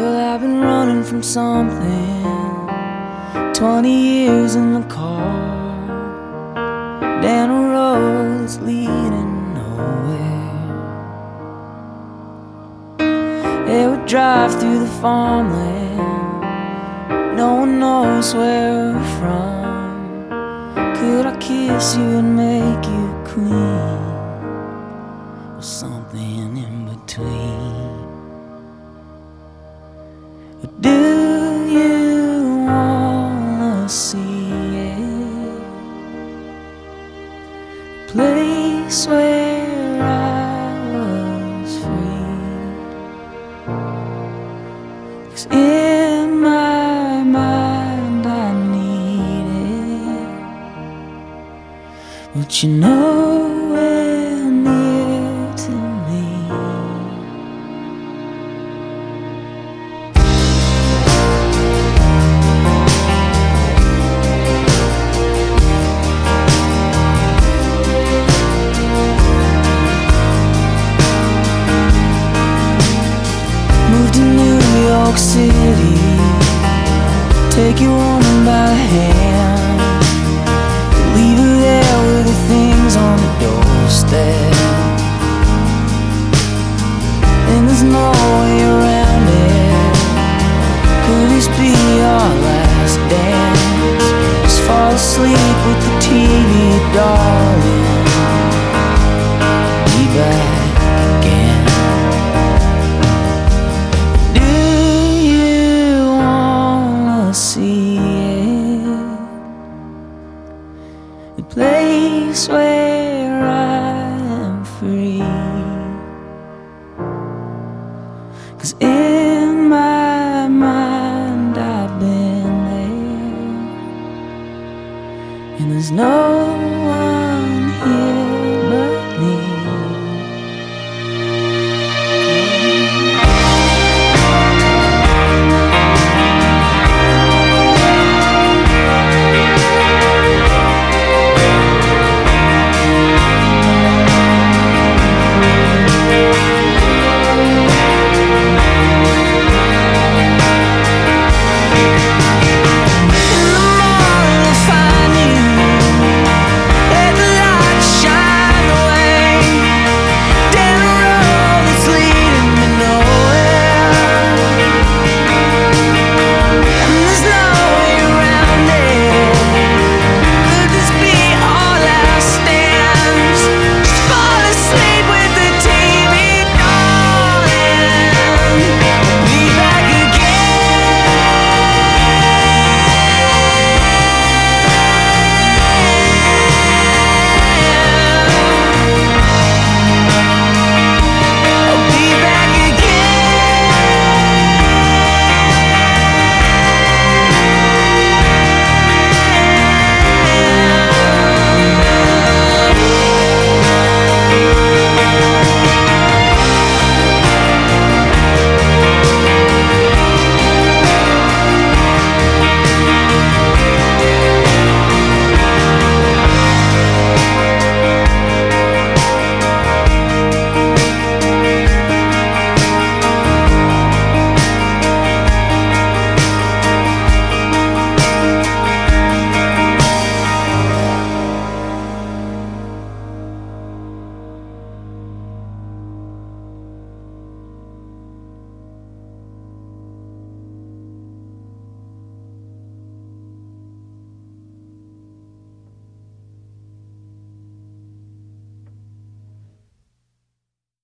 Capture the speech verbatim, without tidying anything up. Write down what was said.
Well, I've been running from something, twenty years in the car, down a road that's leading nowhere. It would drive through the farmland, no one knows where we're from. Could I kiss you and make you queen, or something in between? Or do you wanna see it? A place where I was free. 'Cause in my mind I need it, but you know we're near to me. Move to New York City, take your woman by the hand, leave her there with the things on the doorstep. And there's no way around it. Could this be our last dance? Just fall asleep with the T V, darling. Be back again. Do you wanna see it? The place where I am free. 'Cause in my mind I've been there, and there's no